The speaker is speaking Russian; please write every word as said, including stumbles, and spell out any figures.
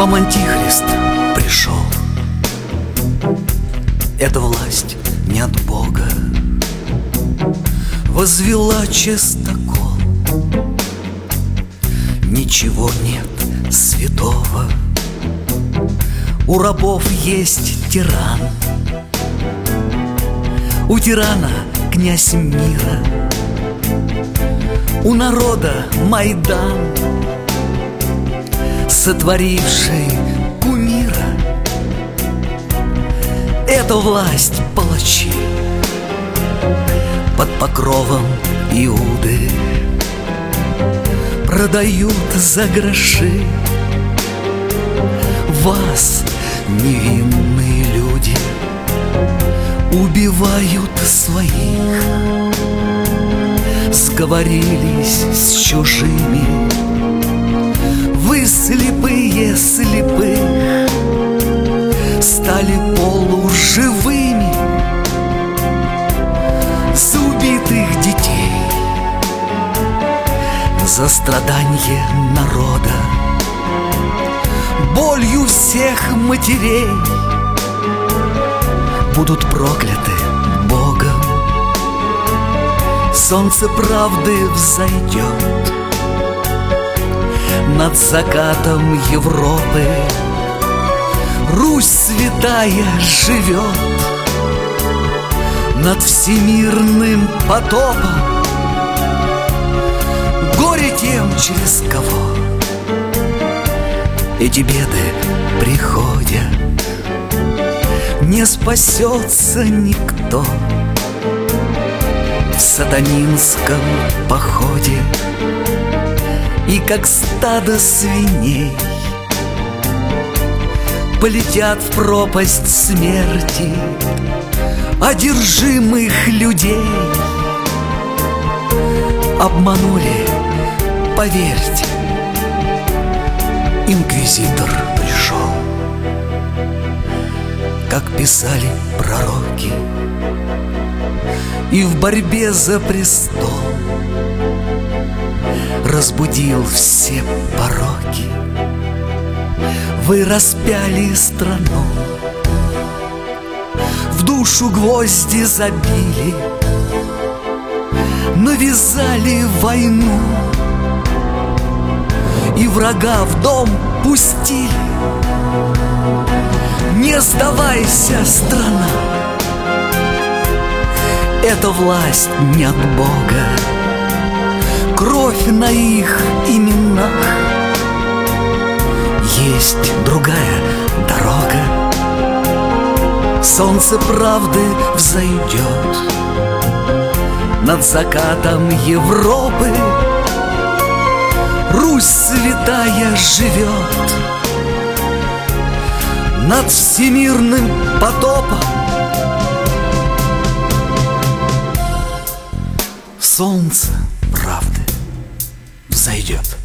Сам Антихрист пришел. Эта власть не от Бога. Возвела чистокол. Ничего нет святого. У рабов есть тиран. У тирана князь мира. У народа Майдан, сотворивший кумира. Это власть палачей под покровом Иуды продают за гроши. Вас, невинные люди, убивают своих. Сговорились с чужими. Вы слепые слепых стали полуживыми за убитых детей, за страданье народа, болью всех матерей. Будут прокляты Богом. Солнце правды взойдет над закатом Европы. Русь святая живет над всемирным потопом. Горе тем, через кого эти беды приходят. Не спасется никто в сатанинском походе. И как стадо свиней полетят в пропасть смерти одержимых людей. Обманули, поверьте, инквизитор пришел. Как писали пророки, и в борьбе за престол разбудил все пороки. Вы распяли страну, в душу гвозди забили, навязали войну и врага в дом пустили. Не сдавайся, страна, эта власть не от Бога. Кровь на их именах. Есть другая дорога. Солнце правды взойдет над закатом Европы. Русь святая живет над всемирным потопом. Солнце правды взойдет.